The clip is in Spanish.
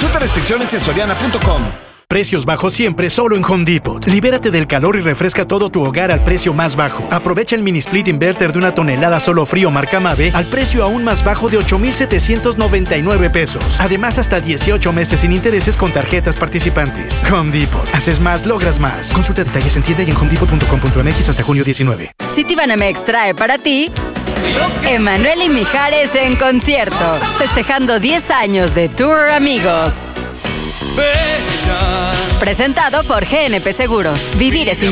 Consulta restricciones en soriana.com. Precios bajos siempre solo en Home Depot. Libérate del calor y refresca todo tu hogar al precio más bajo. Aprovecha el mini split inverter de 1 tonelada solo frío marca Mave al precio aún más bajo de 8,799 pesos. Además, hasta 18 meses sin intereses con tarjetas participantes. Home Depot. Haces más, logras más. Consulta detalles en tienda y en homedepot.com.mx hasta junio 19. Citibanamex trae para ti Emanuel y Mijares en concierto, festejando 10 años de Tour Amigos. Presentado por GNP Seguros. Vivir es